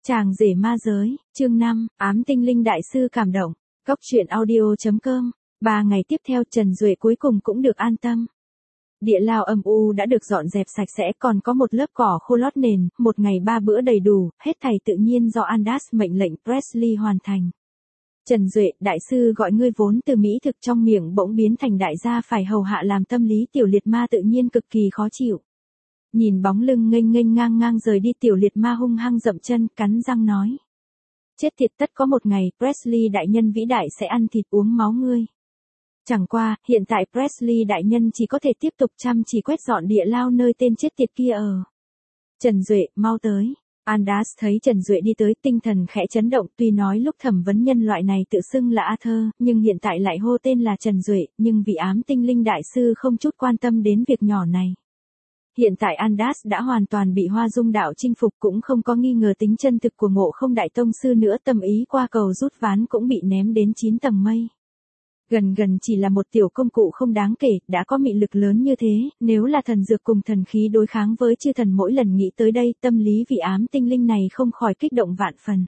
Chàng rể ma giới, chương 5, ám tinh linh đại sư cảm động, Cốc truyện audio.com. 3 ngày tiếp theo Trần Duệ cuối cùng cũng được an tâm. Địa lao âm u đã được dọn dẹp sạch sẽ, còn có một lớp cỏ khô lót nền, 1 ngày 3 bữa đầy đủ, hết thảy tự nhiên do Andas mệnh lệnh Presley hoàn thành. Trần Duệ, đại sư gọi ngươi vốn từ mỹ thực trong miệng bỗng biến thành đại gia phải hầu hạ làm tâm lý tiểu liệt ma tự nhiên cực kỳ khó chịu. Nhìn bóng lưng nghênh ngang ngang rời đi tiểu liệt ma hung hăng dậm chân, cắn răng nói. Chết tiệt, tất có một ngày, Presley đại nhân vĩ đại sẽ ăn thịt uống máu ngươi. Chẳng qua, hiện tại Presley đại nhân chỉ có thể tiếp tục chăm chỉ quét dọn địa lao nơi tên chết tiệt kia ở. Trần Duệ, mau tới. Andas thấy Trần Duệ đi tới, tinh thần khẽ chấn động, tuy nói lúc thẩm vấn nhân loại này tự xưng là Arthur, nhưng hiện tại lại hô tên là Trần Duệ, nhưng vị ám tinh linh đại sư không chút quan tâm đến việc nhỏ này. Hiện tại Andas đã hoàn toàn bị Hoa Dung đạo chinh phục, cũng không có nghi ngờ tính chân thực của Ngộ Không đại tông sư nữa, tâm ý qua cầu rút ván cũng bị ném đến 9 tầng mây. Gần chỉ là một tiểu công cụ không đáng kể, đã có mị lực lớn như thế, nếu là thần dược cùng thần khí đối kháng với chư thần, mỗi lần nghĩ tới đây, tâm lý vị ám tinh linh này không khỏi kích động vạn phần.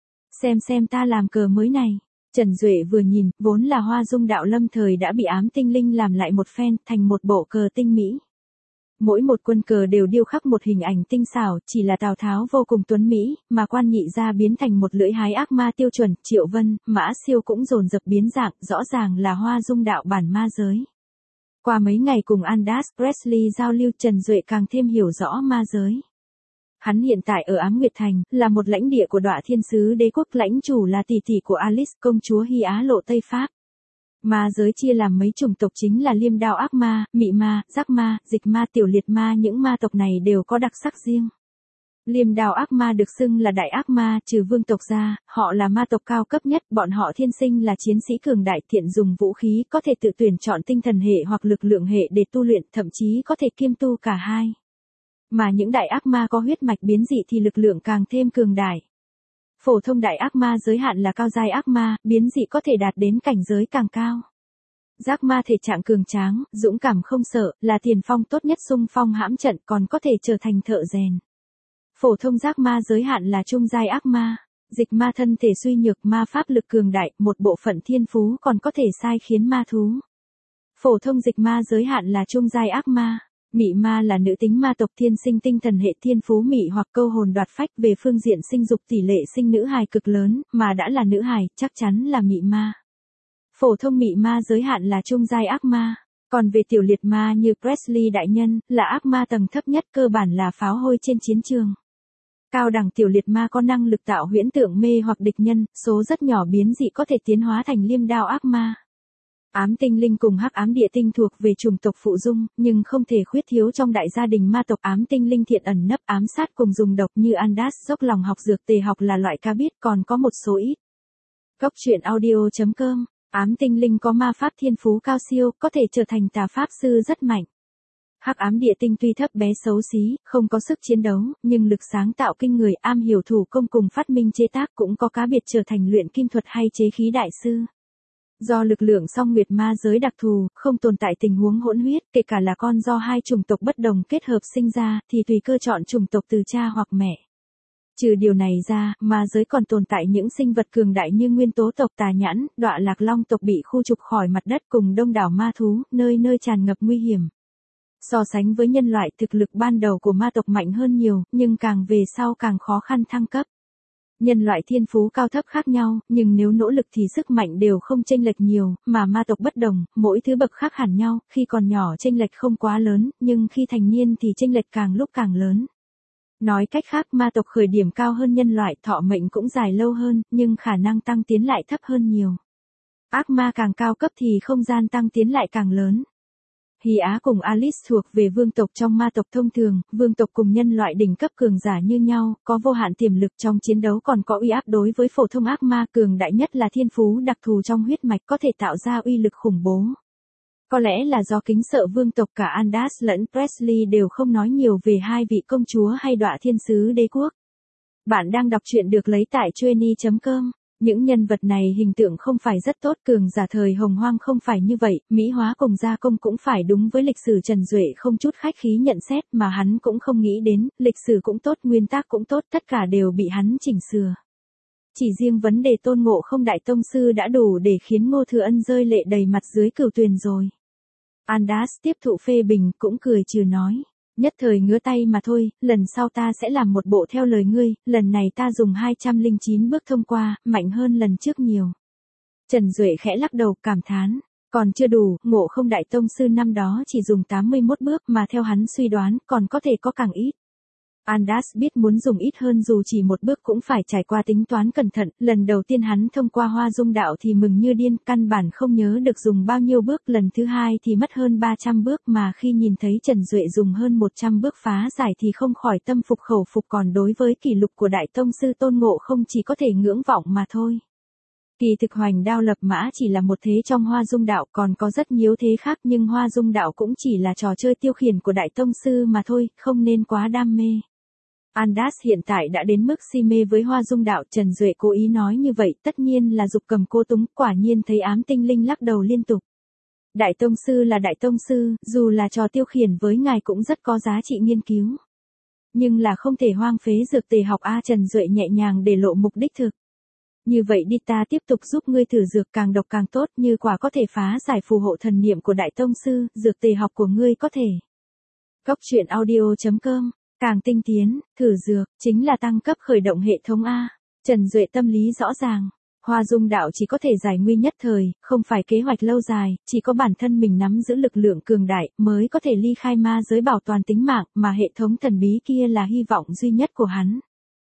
Xem ta làm cờ mới này. Trần Duệ vừa nhìn, vốn là Hoa Dung đạo lâm thời đã bị ám tinh linh làm lại một phen, thành một bộ cờ tinh mỹ. Mỗi một quân cờ đều điêu khắc một hình ảnh tinh xảo, chỉ là Tào Tháo vô cùng tuấn mỹ, mà Quan Nhị gia biến thành một lưỡi hái ác ma tiêu chuẩn, Triệu Vân, Mã Siêu cũng dồn dập biến dạng, rõ ràng là Hoa Dung đạo bản ma giới. Qua mấy ngày cùng Andas Presley giao lưu, Trần Duệ càng thêm hiểu rõ ma giới. Hắn hiện tại ở Ám Nguyệt Thành, là một lãnh địa của Đọa Thiên Sứ Đế quốc, lãnh chủ là tỷ tỷ của Alice, công chúa Hy Á Lộ Tây Pháp. Ma giới chia làm mấy chủng tộc chính là liêm đao ác ma, mị ma, giác ma, dịch ma, tiểu liệt ma, những ma tộc này đều có đặc sắc riêng. Liêm đao ác ma được xưng là đại ác ma, trừ vương tộc ra, họ là ma tộc cao cấp nhất, bọn họ thiên sinh là chiến sĩ cường đại, thiện dùng vũ khí, có thể tự tuyển chọn tinh thần hệ hoặc lực lượng hệ để tu luyện, thậm chí có thể kiêm tu cả hai. Mà những đại ác ma có huyết mạch biến dị thì lực lượng càng thêm cường đại. Phổ thông đại ác ma giới hạn là cao giai ác ma, biến dị có thể đạt đến cảnh giới càng cao. Giác ma thể trạng cường tráng, dũng cảm không sợ, là tiền phong tốt nhất xung phong hãm trận, còn có thể trở thành thợ rèn. Phổ thông giác ma giới hạn là trung giai ác ma. Dịch ma thân thể suy nhược, ma pháp lực cường đại, một bộ phận thiên phú còn có thể sai khiến ma thú. Phổ thông dịch ma giới hạn là trung giai ác ma. Mị ma là nữ tính ma tộc thiên sinh tinh thần hệ, thiên phú mị hoặc câu hồn đoạt phách, về phương diện sinh dục tỷ lệ sinh nữ hài cực lớn, mà đã là nữ hài, chắc chắn là mị ma. Phổ thông mị ma giới hạn là trung giai ác ma. Còn về tiểu liệt ma như Presley đại nhân, là ác ma tầng thấp nhất, cơ bản là pháo hôi trên chiến trường. Cao đẳng tiểu liệt ma có năng lực tạo huyễn tượng mê hoặc địch nhân, số rất nhỏ biến dị có thể tiến hóa thành liêm đao ác ma. Ám tinh linh cùng hắc ám địa tinh thuộc về chủng tộc phụ dung, nhưng không thể khuyết thiếu trong đại gia đình ma tộc. Ám tinh linh thiện ẩn nấp, ám sát cùng dùng độc, như Andas dốc lòng học dược tề học là loại ca biết, còn có một số ít. Cốc truyện audio.com. Ám tinh linh có ma pháp thiên phú cao siêu, có thể trở thành tà pháp sư rất mạnh. Hắc ám địa tinh tuy thấp bé xấu xí, không có sức chiến đấu, nhưng lực sáng tạo kinh người, am hiểu thủ công cùng phát minh chế tác, cũng có cá biệt trở thành luyện kim thuật hay chế khí đại sư. Do lực lượng song nguyệt ma giới đặc thù, không tồn tại tình huống hỗn huyết, kể cả là con do hai chủng tộc bất đồng kết hợp sinh ra, thì tùy cơ chọn chủng tộc từ cha hoặc mẹ. Trừ điều này ra, ma giới còn tồn tại những sinh vật cường đại như nguyên tố tộc Tà Nhãn, Đọa Lạc Long tộc bị khu trục khỏi mặt đất, cùng đông đảo ma thú, nơi nơi tràn ngập nguy hiểm. So sánh với nhân loại, thực lực ban đầu của ma tộc mạnh hơn nhiều, nhưng càng về sau càng khó khăn thăng cấp. Nhân loại thiên phú cao thấp khác nhau, nhưng nếu nỗ lực thì sức mạnh đều không chênh lệch nhiều, mà ma tộc bất đồng, mỗi thứ bậc khác hẳn nhau, khi còn nhỏ chênh lệch không quá lớn, nhưng khi thành niên thì chênh lệch càng lúc càng lớn. Nói cách khác, ma tộc khởi điểm cao hơn nhân loại, thọ mệnh cũng dài lâu hơn, nhưng khả năng tăng tiến lại thấp hơn nhiều. Ác ma càng cao cấp thì không gian tăng tiến lại càng lớn. Hy Á cùng Alice thuộc về vương tộc trong ma tộc thông thường, vương tộc cùng nhân loại đỉnh cấp cường giả như nhau, có vô hạn tiềm lực trong chiến đấu, còn có uy áp đối với phổ thông ác ma, cường đại nhất là thiên phú đặc thù trong huyết mạch có thể tạo ra uy lực khủng bố. Có lẽ là do kính sợ vương tộc, cả Andas lẫn Presley đều không nói nhiều về hai vị công chúa hay Đọa Thiên Sứ Đế quốc. Bạn đang đọc truyện được lấy tại Chueny.com. Những nhân vật này hình tượng không phải rất tốt, cường giả thời Hồng Hoang không phải như vậy, Mỹ hóa cùng gia công cũng phải đúng với lịch sử. Trần Duệ không chút khách khí nhận xét, mà hắn cũng không nghĩ đến, lịch sử cũng tốt, nguyên tác cũng tốt, tất cả đều bị hắn chỉnh sửa. Chỉ riêng vấn đề Tôn Ngộ Không Đại Tông Sư đã đủ để khiến Ngô Thừa Ân rơi lệ đầy mặt dưới cửu tuyền rồi. Andas tiếp thụ phê bình, cũng cười trừ nói. Nhất thời ngứa tay mà thôi, lần sau ta sẽ làm một bộ theo lời ngươi, lần này ta dùng 209 bước thông qua, mạnh hơn lần trước nhiều. Trần Duệ khẽ lắc đầu cảm thán, còn chưa đủ, Ngộ Không Đại Tông Sư năm đó chỉ dùng 81 bước mà theo hắn suy đoán còn có thể có càng ít. Andas biết muốn dùng ít hơn dù chỉ một bước cũng phải trải qua tính toán cẩn thận, lần đầu tiên hắn thông qua Hoa Dung Đạo thì mừng như điên, căn bản không nhớ được dùng bao nhiêu bước, lần thứ hai thì mất hơn 300 bước, mà khi nhìn thấy Trần Duệ dùng hơn 100 bước phá giải thì không khỏi tâm phục khẩu phục, còn đối với kỷ lục của Đại Tông Sư Tôn Ngộ Không chỉ có thể ngưỡng vọng mà thôi. Kỳ thực Hoành Đao Lập Mã chỉ là một thế trong Hoa Dung Đạo, còn có rất nhiều thế khác, nhưng Hoa Dung Đạo cũng chỉ là trò chơi tiêu khiển của Đại Tông Sư mà thôi, không nên quá đam mê. Andas hiện tại đã đến mức si mê với Hoa Dung Đạo, Trần Duệ cố ý nói như vậy tất nhiên là dục cầm cô túng, quả nhiên thấy Ám Tinh Linh lắc đầu liên tục. Đại Tông Sư là Đại Tông Sư, dù là trò tiêu khiển với ngài cũng rất có giá trị nghiên cứu. Nhưng là không thể hoang phế dược tề học a. Trần Duệ nhẹ nhàng để lộ mục đích thực. Như vậy đi, ta tiếp tục giúp ngươi thử dược, càng độc càng tốt, như quả có thể phá giải phù hộ thần niệm của Đại Tông Sư, dược tề học của ngươi có thể. Góc truyện audio.com. Càng tinh tiến, thử dược, chính là tăng cấp khởi động hệ thống A. Trần Duệ tâm lý rõ ràng. Hoa Dung Đạo chỉ có thể giải nguy nhất thời, không phải kế hoạch lâu dài, chỉ có bản thân mình nắm giữ lực lượng cường đại, mới có thể ly khai ma giới bảo toàn tính mạng, mà hệ thống thần bí kia là hy vọng duy nhất của hắn.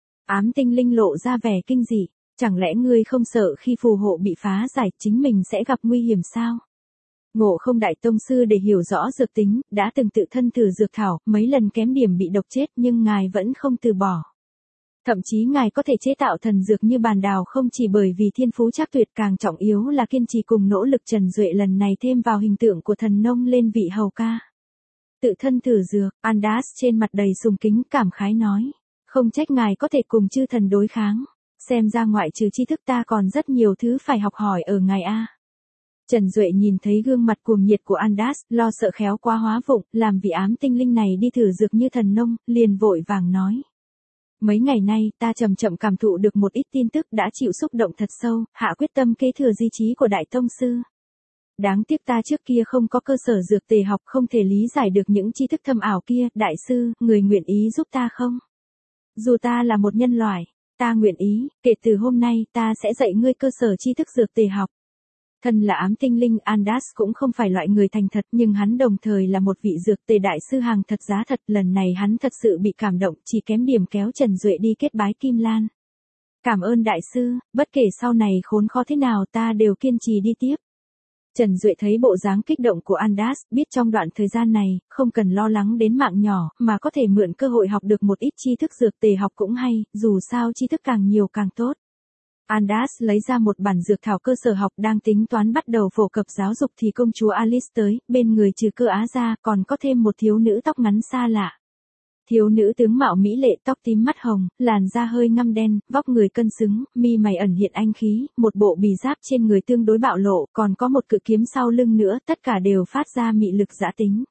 Ám Tinh Linh lộ ra vẻ kinh dị, chẳng lẽ ngươi không sợ khi phù hộ bị phá giải, chính mình sẽ gặp nguy hiểm sao? Ngộ Không Đại Tông Sư để hiểu rõ dược tính, đã từng tự thân thử dược thảo, mấy lần kém điểm bị độc chết nhưng ngài vẫn không từ bỏ. Thậm chí ngài có thể chế tạo thần dược như bàn đào không chỉ bởi vì thiên phú trác tuyệt, càng trọng yếu là kiên trì cùng nỗ lực. Trần Duệ lần này thêm vào hình tượng của thần nông lên vị hầu ca. Tự thân thử dược, Andas trên mặt đầy sùng kính cảm khái nói. Không trách ngài có thể cùng chư thần đối kháng. Xem ra ngoại trừ tri thức ta còn rất nhiều thứ phải học hỏi ở ngài A. Trần Duệ nhìn thấy gương mặt cuồng nhiệt của Andas, lo sợ khéo quá hóa vụng, làm vị Ám Tinh Linh này đi thử dược như thần nông, liền vội vàng nói. Mấy ngày nay, ta chậm chậm cảm thụ được một ít tin tức, đã chịu xúc động thật sâu, hạ quyết tâm kế thừa di chí của Đại Tông Sư. Đáng tiếc ta trước kia không có cơ sở dược tề học, không thể lý giải được những tri thức thâm ảo kia. Đại sư, người nguyện ý giúp ta không? Dù ta là một nhân loại, ta nguyện ý, kể từ hôm nay ta sẽ dạy ngươi cơ sở tri thức dược tề học. Thân là Ám Tinh Linh, Andas cũng không phải loại người thành thật, nhưng hắn đồng thời là một vị dược tề đại sư hàng thật giá thật. Lần này hắn thật sự bị cảm động, chỉ kém điểm kéo Trần Duệ đi kết bái Kim Lan. Cảm ơn đại sư, bất kể sau này khốn khó thế nào ta đều kiên trì đi tiếp. Trần Duệ thấy bộ dáng kích động của Andas, biết trong đoạn thời gian này, không cần lo lắng đến mạng nhỏ, mà có thể mượn cơ hội học được một ít tri thức dược tề học cũng hay, dù sao tri thức càng nhiều càng tốt. Andas lấy ra một bản dược thảo cơ sở học, đang tính toán bắt đầu phổ cập giáo dục thì công chúa Alice tới, bên người trừ Cơ Á ra, còn có thêm một thiếu nữ tóc ngắn xa lạ. Thiếu nữ tướng mạo mỹ lệ, tóc tím mắt hồng, làn da hơi ngăm đen, vóc người cân xứng, mi mày ẩn hiện anh khí, một bộ bì giáp trên người tương đối bạo lộ, còn có một cự kiếm sau lưng nữa, tất cả đều phát ra mị lực dã tính.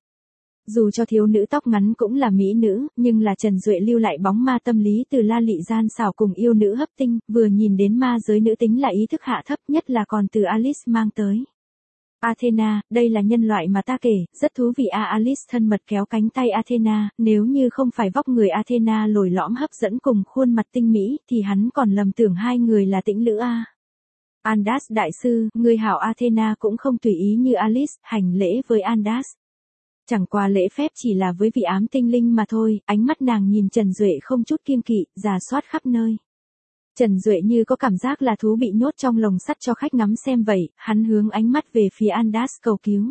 Dù cho thiếu nữ tóc ngắn cũng là mỹ nữ, nhưng là Trần Duệ lưu lại bóng ma tâm lý từ La Lị gian xảo cùng yêu nữ hấp tinh, vừa nhìn đến ma giới nữ tính là ý thức hạ thấp, nhất là còn từ Alice mang tới. Athena, đây là nhân loại mà ta kể, rất thú vị a. Alice thân mật kéo cánh tay Athena, nếu như không phải vóc người Athena lồi lõm hấp dẫn cùng khuôn mặt tinh mỹ, thì hắn còn lầm tưởng hai người là tĩnh lữ a. Andas đại sư, người hảo. Athena cũng không tùy ý như Alice, hành lễ với Andas. Chẳng qua lễ phép chỉ là với vị Ám Tinh Linh mà thôi, ánh mắt nàng nhìn Trần Duệ không chút kiêng kỵ, rà soát khắp nơi. Trần Duệ như có cảm giác là thú bị nhốt trong lồng sắt cho khách ngắm xem vậy, hắn hướng ánh mắt về phía Andas cầu cứu.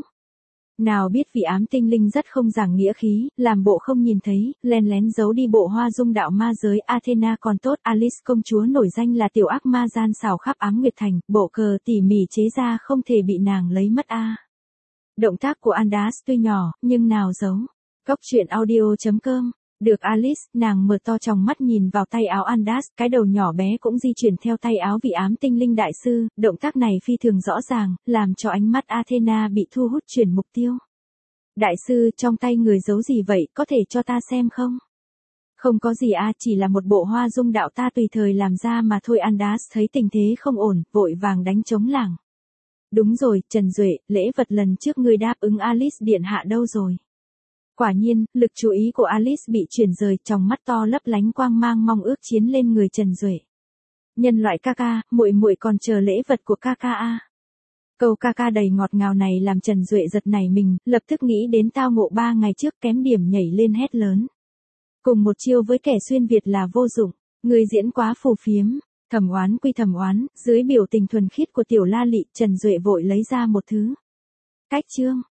Nào biết vị Ám Tinh Linh rất không giảng nghĩa khí, làm bộ không nhìn thấy, len lén giấu đi bộ Hoa Dung Đạo ma giới. Athena còn tốt, Alice công chúa nổi danh là tiểu ác ma gian xảo khắp Ám Nguyệt Thành, bộ cờ tỉ mỉ chế ra không thể bị nàng lấy mất a. Động tác của Andas tuy nhỏ, nhưng nào giấu. Góc truyện audio.com Được Alice, nàng mở to tròng mắt nhìn vào tay áo Andas, cái đầu nhỏ bé cũng di chuyển theo tay áo vị ám tinh linh đại sư, động tác này phi thường rõ ràng, làm cho ánh mắt Athena bị thu hút chuyển mục tiêu. Đại sư, trong tay người giấu gì vậy, có thể cho ta xem không? Không có gì chỉ là một bộ hoa dung đạo ta tùy thời làm ra mà thôi. Andas thấy tình thế không ổn, vội vàng đánh trống lảng. Đúng rồi, Trần Duệ, lễ vật lần trước ngươi đáp ứng Alice điện hạ đâu rồi? Quả nhiên, lực chú ý của Alice bị chuyển rời, trong mắt to lấp lánh quang mang mong ước chiến lên người Trần Duệ. Nhân loại ca ca, muội muội còn chờ lễ vật của ca ca a. Câu ca ca đầy ngọt ngào này làm Trần Duệ giật nảy mình, lập tức nghĩ đến tao ngộ 3 ngày trước, kém điểm nhảy lên hét lớn. Cùng một chiêu với kẻ xuyên Việt là vô dụng, người diễn quá phù phiếm. Thẩm oán quy thẩm oán, dưới biểu tình thuần khiết của tiểu La Lị, Trần Duệ vội lấy ra một thứ cách chương.